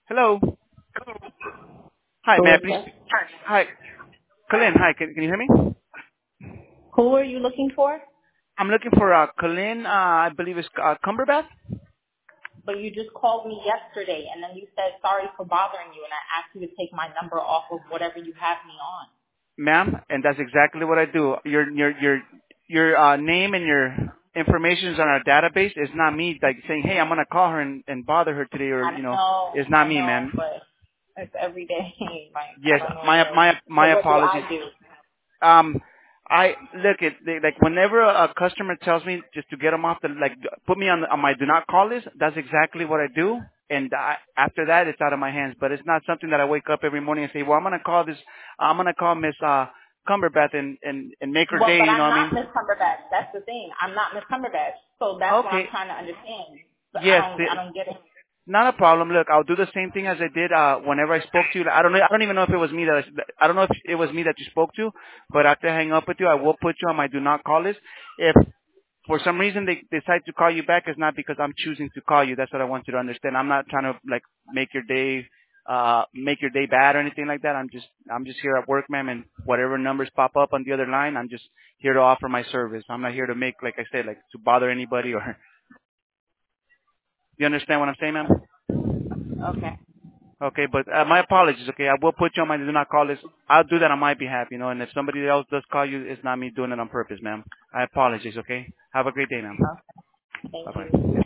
Hello. Hi, Who may I is please? this? Hi, Colin. Hi, can you hear me? Who are you looking for? I'm looking for Colin. I believe it's Cumberbatch. But you just called me yesterday, and then you said sorry for bothering you, and I asked you to take my number off of whatever you have me on. Ma'am, and that's exactly what I do. Your name and your information is on our database. It's not me like saying, hey, I'm gonna call her and bother her today, or it's not I me, know, man. but it's every day. Like, I Yes, don't know my what. my So my what do apologies. I do? Um, I look at like whenever a customer tells me just to get them off the like put me on my do not call list. That's exactly what I do, and after that it's out of my hands. But it's not something that I wake up every morning and say, well, I'm gonna call Miss Cumberbatch and make her Well, day. but You know I'm what I not mean? Miss Cumberbatch. That's the thing. I'm not Miss Cumberbatch. So that's what I'm Okay. trying to understand. But Yes. I don't get it. Not a problem. Look, I'll do the same thing as I did whenever I spoke to you. I don't know. I don't even know if it was me I don't know if it was me that you spoke to, but after I hang up with you, I will put you on my do not call list. If for some reason they decide to call you back, it's not because I'm choosing to call you. That's what I want you to understand. I'm not trying to like make your day bad or anything like that. I'm just here at work, ma'am, and whatever numbers pop up on the other line, I'm just here to offer my service. I'm not here to make, like I said, like to bother anybody or. You understand what I'm saying, ma'am? Okay. Okay, but my apologies. Okay, I will put you on my do not call list. I'll do that on my behalf, and if somebody else does call you, it's not me doing it on purpose, ma'am. I apologize. Okay. Have a great day, ma'am. Okay. Bye Thank you. bye.